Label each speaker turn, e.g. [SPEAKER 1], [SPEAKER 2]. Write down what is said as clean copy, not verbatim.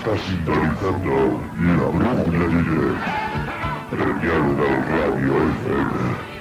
[SPEAKER 1] Está sintonizando la brújula de Premiado del Radio FM.